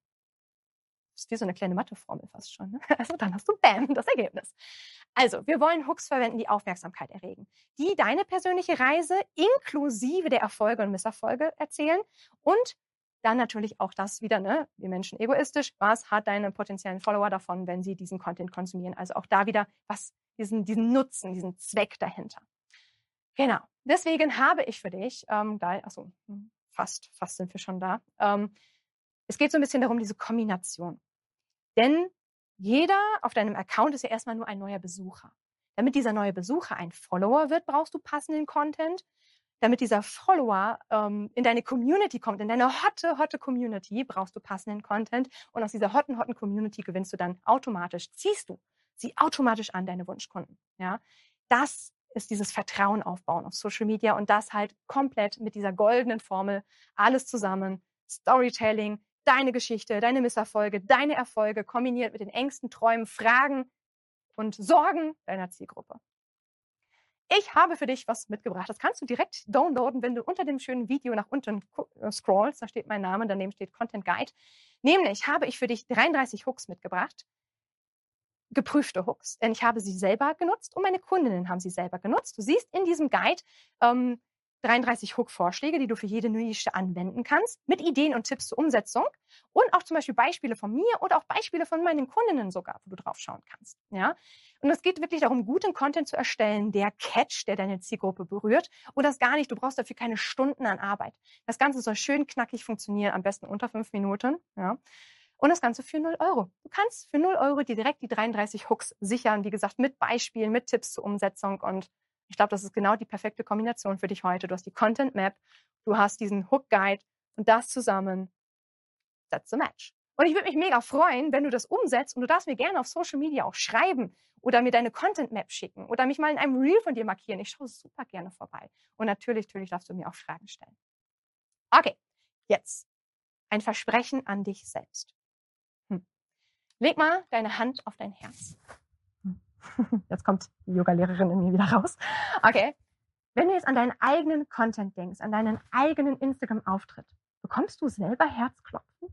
Das ist wie so eine kleine Matheformel fast schon. Ne? Also dann hast du Bam, das Ergebnis. Also, wir wollen Hooks verwenden, die Aufmerksamkeit erregen, die deine persönliche Reise inklusive der Erfolge und Misserfolge erzählen und dann natürlich auch das wieder, ne, wir Menschen egoistisch, was hat deine potenziellen Follower davon, wenn sie diesen Content konsumieren? Also auch da wieder was, diesen, diesen Nutzen, diesen Zweck dahinter. Genau. Deswegen habe ich für dich, ähm, da, also fast, fast sind wir schon da. Ähm, es geht so ein bisschen darum, diese Kombination. Denn jeder auf deinem Account ist ja erstmal nur ein neuer Besucher. Damit dieser neue Besucher ein Follower wird, brauchst du passenden Content. Damit dieser Follower ähm, in deine Community kommt, in deine hotte, hotte Community, brauchst du passenden Content. Und aus dieser hotten, hotten Community gewinnst du dann automatisch, ziehst du sie automatisch an, deine Wunschkunden. Ja? Das ist dieses Vertrauen aufbauen auf Social Media, und das halt komplett mit dieser goldenen Formel, alles zusammen, Storytelling, deine Geschichte, deine Misserfolge, deine Erfolge, kombiniert mit den Ängsten, Träumen, Fragen und Sorgen deiner Zielgruppe. Ich habe für dich was mitgebracht. Das kannst du direkt downloaden, wenn du unter dem schönen Video nach unten scrollst. Da steht mein Name, daneben steht Content Guide. Nämlich habe ich für dich dreiunddreißig Hooks mitgebracht. Geprüfte Hooks. Denn ich habe sie selber genutzt und meine Kundinnen haben sie selber genutzt. Du siehst in diesem Guide ähm, dreiunddreißig Hook-Vorschläge, die du für jede Nische anwenden kannst, mit Ideen und Tipps zur Umsetzung und auch zum Beispiel Beispiele von mir oder auch Beispiele von meinen Kundinnen sogar, wo du drauf schauen kannst. Ja? Und es geht wirklich darum, guten Content zu erstellen, der catcht, der deine Zielgruppe berührt, und das gar nicht, du brauchst dafür keine Stunden an Arbeit. Das Ganze soll schön knackig funktionieren, am besten unter fünf Minuten. Ja? Und das Ganze für null Euro. Du kannst für null Euro dir direkt die dreiunddreißig Hooks sichern, wie gesagt, mit Beispielen, mit Tipps zur Umsetzung, und ich glaube, das ist genau die perfekte Kombination für dich heute. Du hast die Content Map, du hast diesen Hook Guide, und das zusammen, that's the match. Und ich würde mich mega freuen, wenn du das umsetzt, und du darfst mir gerne auf Social Media auch schreiben oder mir deine Content Map schicken oder mich mal in einem Reel von dir markieren. Ich schaue super gerne vorbei. Und natürlich, natürlich darfst du mir auch Fragen stellen. Okay, jetzt ein Versprechen an dich selbst. Hm. Leg mal deine Hand auf dein Herz. Jetzt kommt die Yoga-Lehrerin in mir wieder raus. Okay. Wenn du jetzt an deinen eigenen Content denkst, an deinen eigenen Instagram-Auftritt, bekommst du selber Herzklopfen?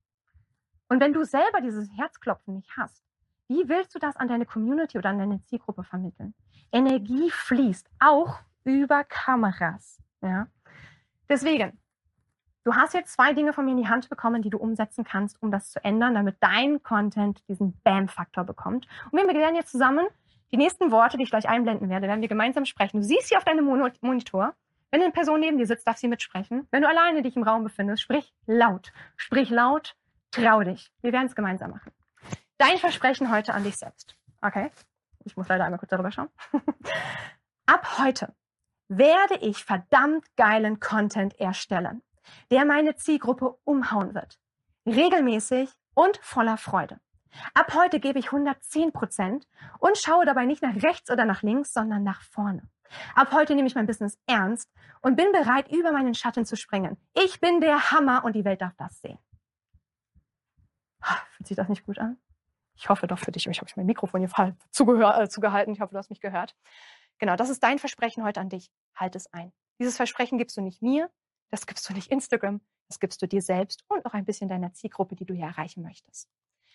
Und wenn du selber dieses Herzklopfen nicht hast, wie willst du das an deine Community oder an deine Zielgruppe vermitteln? Energie fließt auch über Kameras. Ja? Deswegen, du hast jetzt zwei Dinge von mir in die Hand bekommen, die du umsetzen kannst, um das zu ändern, damit dein Content diesen Bam-Faktor bekommt. Und wir werden jetzt zusammen die nächsten Worte, die ich gleich einblenden werde, werden wir gemeinsam sprechen. Du siehst sie auf deinem Monitor. Wenn eine Person neben dir sitzt, darf sie mitsprechen. Wenn du alleine dich im Raum befindest, sprich laut. Sprich laut, trau dich. Wir werden es gemeinsam machen. Dein Versprechen heute an dich selbst. Okay? Ich muss leider einmal kurz darüber schauen. Ab heute werde ich verdammt geilen Content erstellen, der meine Zielgruppe umhauen wird. Regelmäßig und voller Freude. Ab heute gebe ich hundertzehn Prozent und schaue dabei nicht nach rechts oder nach links, sondern nach vorne. Ab heute nehme ich mein Business ernst und bin bereit, über meinen Schatten zu springen. Ich bin der Hammer und die Welt darf das sehen. Hört sich das nicht gut an? Ich hoffe doch für dich, aber ich habe mein Mikrofon hier falsch zugehör, äh, zugehalten. Ich hoffe, du hast mich gehört. Genau, das ist dein Versprechen heute an dich. Halt es ein. Dieses Versprechen gibst du nicht mir, das gibst du nicht Instagram, das gibst du dir selbst und auch ein bisschen deiner Zielgruppe, die du hier erreichen möchtest.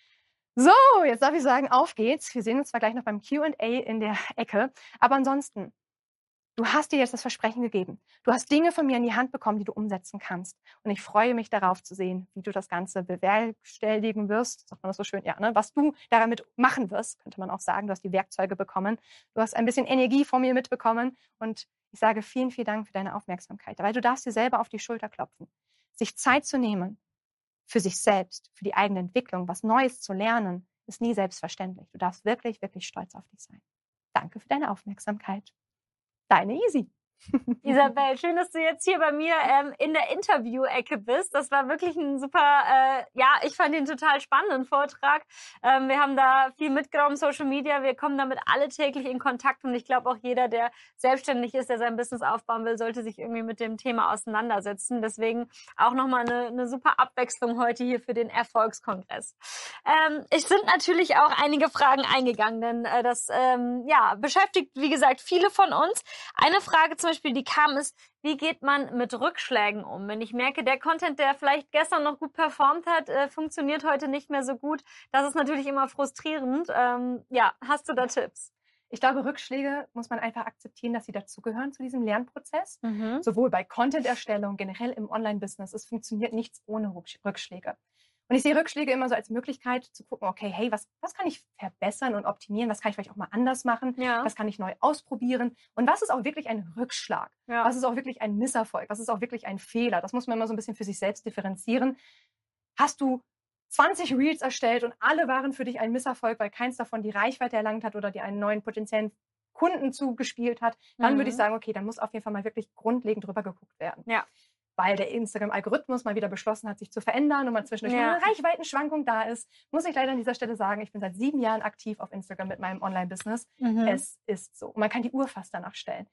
So, jetzt darf ich sagen, auf geht's. Wir sehen uns zwar gleich noch beim Q and A in der Ecke, aber ansonsten, du hast dir jetzt das Versprechen gegeben. Du hast Dinge von mir in die Hand bekommen, die du umsetzen kannst. Und ich freue mich darauf zu sehen, wie du das Ganze bewerkstelligen wirst. Sagt man das so schön? Ja, ne? Was du damit machen wirst, könnte man auch sagen. Du hast die Werkzeuge bekommen. Du hast ein bisschen Energie von mir mitbekommen. Und ich sage vielen, vielen Dank für deine Aufmerksamkeit. Weil du darfst dir selber auf die Schulter klopfen. Sich Zeit zu nehmen für sich selbst, für die eigene Entwicklung, was Neues zu lernen, ist nie selbstverständlich. Du darfst wirklich, wirklich stolz auf dich sein. Danke für deine Aufmerksamkeit. Deine Easy. Isabel, schön, dass du jetzt hier bei mir ähm, in der Interview-Ecke bist. Das war wirklich ein super, äh, ja, ich fand den total spannenden Vortrag. Ähm, wir haben da viel mitgenommen, Social Media. Wir kommen damit alle täglich in Kontakt und ich glaube auch jeder, der selbstständig ist, der sein Business aufbauen will, sollte sich irgendwie mit dem Thema auseinandersetzen. Deswegen auch nochmal eine, eine super Abwechslung heute hier für den Erfolgskongress. Ähm, es sind natürlich auch einige Fragen eingegangen, denn äh, das ähm, ja, beschäftigt, wie gesagt, viele von uns. Eine Frage zum Beispiel, die kam, ist, wie geht man mit Rückschlägen um? Wenn ich merke, der Content, der vielleicht gestern noch gut performt hat, äh, funktioniert heute nicht mehr so gut. Das ist natürlich immer frustrierend. Ähm, ja, hast du da Tipps? Ich glaube, Rückschläge muss man einfach akzeptieren, dass sie dazugehören zu diesem Lernprozess. Mhm. Sowohl bei Content-Erstellung, generell im Online-Business. Es funktioniert nichts ohne Rückschläge. Und ich sehe Rückschläge immer so als Möglichkeit zu gucken, okay, hey, was, was kann ich verbessern und optimieren? Was kann ich vielleicht auch mal anders machen? Ja. Was kann ich neu ausprobieren? Und was ist auch wirklich ein Rückschlag? Ja. Was ist auch wirklich ein Misserfolg? Was ist auch wirklich ein Fehler? Das muss man immer so ein bisschen für sich selbst differenzieren. Hast du zwanzig Reels erstellt und alle waren für dich ein Misserfolg, weil keins davon die Reichweite erlangt hat oder dir einen neuen potenziellen Kunden zugespielt hat, dann Mhm. würde ich sagen, okay, dann muss auf jeden Fall mal wirklich grundlegend drüber geguckt werden. Ja. Weil der Instagram-Algorithmus mal wieder beschlossen hat, sich zu verändern und mal zwischendurch Ja. mal eine Reichweitenschwankung da ist, muss ich leider an dieser Stelle sagen, ich bin seit sieben Jahren aktiv auf Instagram mit meinem Online-Business. Mhm. Es ist so. Und man kann die Uhr fast danach stellen.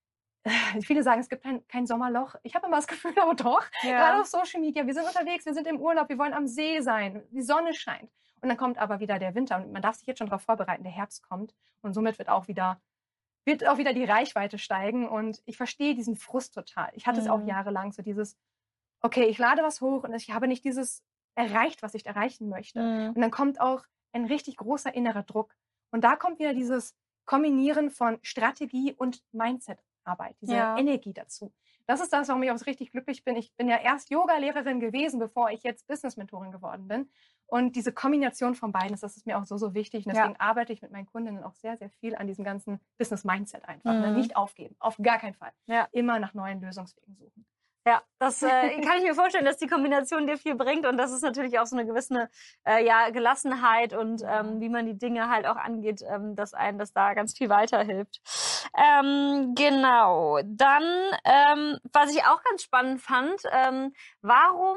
Viele sagen, es gibt kein, kein Sommerloch. Ich habe immer das Gefühl, aber doch. Ja. Gerade auf Social Media. Wir sind unterwegs, wir sind im Urlaub, wir wollen am See sein. Die Sonne scheint. Und dann kommt aber wieder der Winter. Und man darf sich jetzt schon darauf vorbereiten, der Herbst kommt. Und somit wird auch wieder wird auch wieder die Reichweite steigen. Und ich verstehe diesen Frust total. Ich hatte Mhm. es auch jahrelang, so dieses, okay, ich lade was hoch und ich habe nicht dieses erreicht, was ich erreichen möchte. Mhm. Und dann kommt auch ein richtig großer innerer Druck. Und da kommt wieder dieses Kombinieren von Strategie und Mindset-Arbeit, diese Ja. Energie dazu. Das ist das, warum ich auch so richtig glücklich bin. Ich bin ja erst Yoga-Lehrerin gewesen, bevor ich jetzt Business-Mentorin geworden bin. Und diese Kombination von beiden, das ist mir auch so, so wichtig. Und deswegen Ja. arbeite ich mit meinen Kundinnen auch sehr, sehr viel an diesem ganzen Business-Mindset einfach. Mhm. Ne? Nicht aufgeben, auf gar keinen Fall. Ja. Immer nach neuen Lösungswegen suchen. Ja, das äh, kann ich mir vorstellen, dass die Kombination dir viel bringt und das ist natürlich auch so eine gewisse äh, ja, Gelassenheit und ähm, wie man die Dinge halt auch angeht, ähm, dass einem das da ganz viel weiterhilft. Ähm, genau, dann, ähm, was ich auch ganz spannend fand, ähm, warum,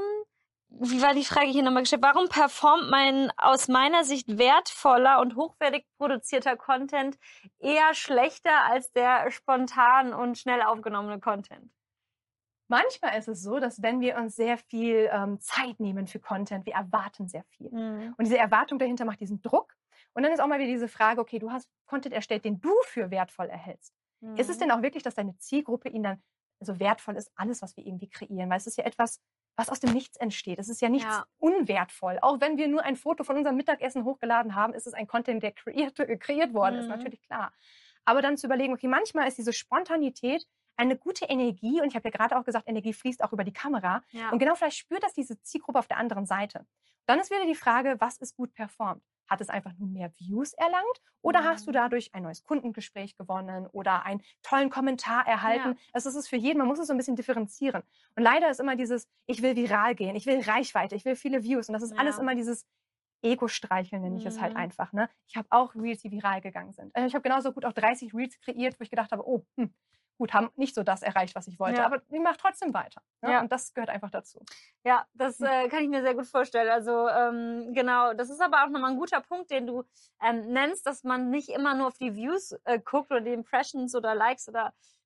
wie war die Frage hier nochmal gestellt, warum performt mein aus meiner Sicht wertvoller und hochwertig produzierter Content eher schlechter als der spontan und schnell aufgenommene Content? Manchmal ist es so, dass wenn wir uns sehr viel ähm, Zeit nehmen für Content, wir erwarten sehr viel. Mhm. Und diese Erwartung dahinter macht diesen Druck. Und dann ist auch mal wieder diese Frage, okay, du hast Content erstellt, den du für wertvoll erhältst. Mhm. Ist es denn auch wirklich, dass deine Zielgruppe ihn dann so wertvoll ist, alles, was wir irgendwie kreieren? Weil es ist ja etwas, was aus dem Nichts entsteht. Es ist ja nichts Ja. unwertvoll. Auch wenn wir nur ein Foto von unserem Mittagessen hochgeladen haben, ist es ein Content, der kreiert, äh, kreiert worden ist, Mhm. natürlich klar. Aber dann zu überlegen, okay, manchmal ist diese Spontanität eine gute Energie, und ich habe ja gerade auch gesagt, Energie fließt auch über die Kamera. Ja. Und genau vielleicht spürt das diese Zielgruppe auf der anderen Seite. Dann ist wieder die Frage, was ist gut performt? Hat es einfach nur mehr Views erlangt oder Mhm. hast du dadurch ein neues Kundengespräch gewonnen oder einen tollen Kommentar erhalten? Ja. Also es ist für jeden, man muss es so ein bisschen differenzieren. Und leider ist immer dieses, ich will viral gehen, ich will Reichweite, ich will viele Views. Und das ist Ja. alles immer dieses Ego-Streicheln, nenne ich es halt Mhm. einfach. Ne? Ich habe auch Reels, die viral gegangen sind. Also ich habe genauso gut auch dreißig Reels kreiert, wo ich gedacht habe, oh, hm, gut, haben nicht so das erreicht, was ich wollte. Ja. Aber ich mache trotzdem weiter. Ne? Ja. Und das gehört einfach dazu. Ja, das äh, kann ich mir sehr gut vorstellen. Also ähm, genau, das ist aber auch nochmal ein guter Punkt, den du ähm, nennst, dass man nicht immer nur auf die Views äh, guckt oder die Impressions oder Likes oder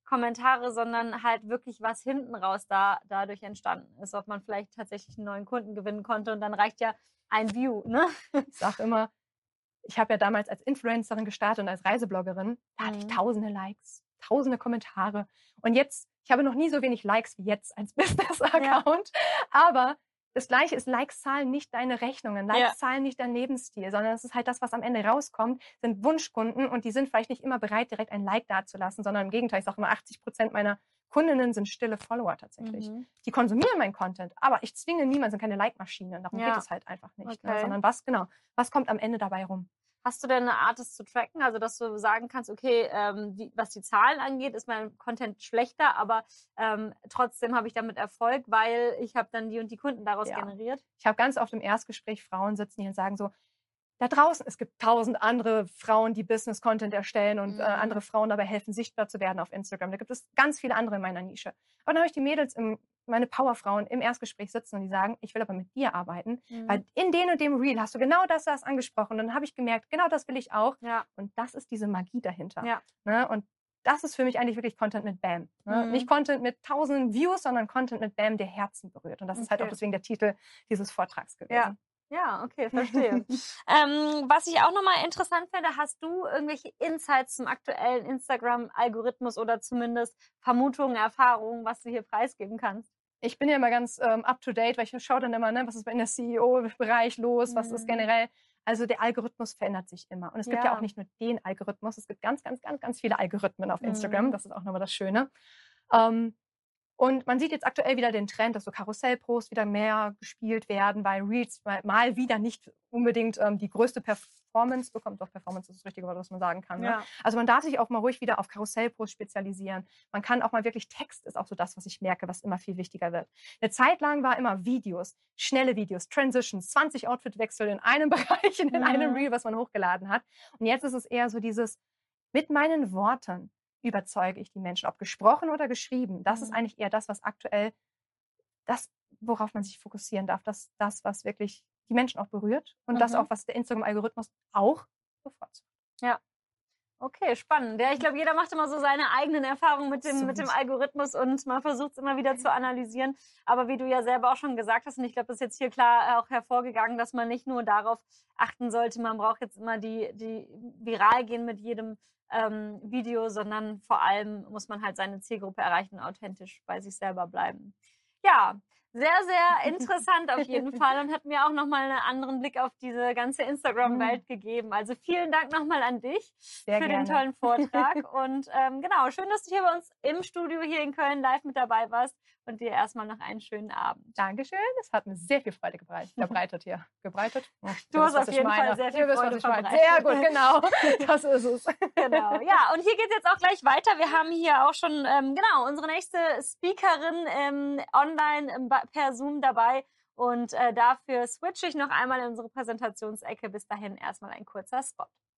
Kommentare, sondern halt wirklich was hinten raus da dadurch entstanden ist, ob man vielleicht tatsächlich einen neuen Kunden gewinnen konnte und dann reicht ja ein View, ne? Ich sage immer, ich habe ja damals als Influencerin gestartet und als Reisebloggerin, da hatte ich Mhm. tausende Likes, tausende Kommentare und jetzt, ich habe noch nie so wenig Likes wie jetzt als Business-Account, aber das Gleiche ist, Likes zahlen nicht deine Rechnungen, Likes Ja. zahlen nicht deinen Lebensstil, sondern es ist halt das, was am Ende rauskommt, sind Wunschkunden und die sind vielleicht nicht immer bereit, direkt ein Like dazulassen, sondern im Gegenteil, ich sage immer, achtzig Prozent meiner Kundinnen sind stille Follower tatsächlich. Mhm. Die konsumieren meinen Content, aber ich zwinge niemanden, sind keine Like-Maschinen, darum Ja. geht es halt einfach nicht, ne? Okay. Sondern was, genau, was kommt am Ende dabei rum? Hast du denn eine Art, das zu tracken? Also, dass du sagen kannst, okay, ähm, die, was die Zahlen angeht, ist mein Content schlechter, aber ähm, trotzdem habe ich damit Erfolg, weil ich habe dann die und die Kunden daraus Ja. generiert. Ich habe ganz oft im Erstgespräch Frauen sitzen, die sagen so, da draußen, es gibt tausend andere Frauen, die Business-Content erstellen und Mhm. äh, andere Frauen dabei helfen, sichtbar zu werden auf Instagram. Da gibt es ganz viele andere in meiner Nische. Aber dann habe ich die Mädels, im, meine Powerfrauen im Erstgespräch sitzen und die sagen, ich will aber mit dir arbeiten, Mhm. weil in dem und dem Reel hast du genau das, das angesprochen. Und dann habe ich gemerkt, genau das will ich auch. Ja. Und das ist diese Magie dahinter. Ja. Ne? Und das ist für mich eigentlich wirklich Content mit Bam. Ne? Mhm. Nicht Content mit tausenden Views, sondern Content mit Bam, der Herzen berührt. Und das ist halt Okay. auch deswegen der Titel dieses Vortrags gewesen. Ja. Ja, okay, verstehe. ähm, was ich auch nochmal interessant finde, hast du irgendwelche Insights zum aktuellen Instagram-Algorithmus oder zumindest Vermutungen, Erfahrungen, was du hier preisgeben kannst? Ich bin ja immer ganz ähm, up-to-date, weil ich schaue dann immer, ne, was ist in der C E O-Bereich los, was ist Mhm. generell. Also der Algorithmus verändert sich immer. Und es gibt ja Ja. auch nicht nur den Algorithmus, es gibt ganz, ganz, ganz, ganz viele Algorithmen auf Instagram. Mhm. Das ist auch nochmal das Schöne. Ähm, Und man sieht jetzt aktuell wieder den Trend, dass so Karussellposts wieder mehr gespielt werden, weil Reels mal, mal wieder nicht unbedingt ähm, die größte Performance bekommt. Doch, Performance ist das richtige Wort, was man sagen kann. Ne? Ja. Also man darf sich auch mal ruhig wieder auf Karussellposts spezialisieren. Man kann auch mal wirklich, Text ist auch so das, was ich merke, was immer viel wichtiger wird. Eine Zeit lang war immer Videos, schnelle Videos, Transitions, zwanzig Outfitwechsel in einem Bereich, in Mhm. einem Reel, was man hochgeladen hat. Und jetzt ist es eher so dieses, mit meinen Worten überzeuge ich die Menschen, ob gesprochen oder geschrieben. Das ist Mhm. eigentlich eher das, was aktuell, das, worauf man sich fokussieren darf. Das, das, was wirklich die Menschen auch berührt und das Mhm. auch, was der Instagram-Algorithmus auch bevorzugt. Ja. Okay, spannend. Ja, ich glaube, jeder macht immer so seine eigenen Erfahrungen mit dem, So mit dem ist es. Algorithmus und man versucht es immer wieder zu analysieren. Aber wie du ja selber auch schon gesagt hast, und ich glaube, das ist jetzt hier klar auch hervorgegangen, dass man nicht nur darauf achten sollte, man braucht jetzt immer die, die viral gehen mit jedem ähm, Video, sondern vor allem muss man halt seine Zielgruppe erreichen und authentisch bei sich selber bleiben. Ja, sehr, sehr interessant auf jeden Fall und hat mir auch nochmal einen anderen Blick auf diese ganze Instagram-Welt gegeben. Also vielen Dank nochmal an dich Sehr für gerne. den tollen Vortrag. Und ähm, genau, schön, dass du hier bei uns im Studio hier in Köln live mit dabei warst und dir erstmal noch einen schönen Abend. Dankeschön. Es hat mir sehr viel Freude gebreitet, verbreitet hier. Gebreitet? Oh, Du ihr hast wisst, was auf ich jeden meine. Fall sehr viel Ihr wisst, Freude was ich meine. verbreitet. Sehr gut, genau. Das ist es. Genau, ja, und hier geht es jetzt auch gleich weiter. Wir haben hier auch schon, ähm, genau, unsere nächste Speakerin ähm, online ähm, per Zoom dabei. Und äh, dafür switche ich noch einmal in unsere Präsentationsecke. Bis dahin erstmal ein kurzer Spot.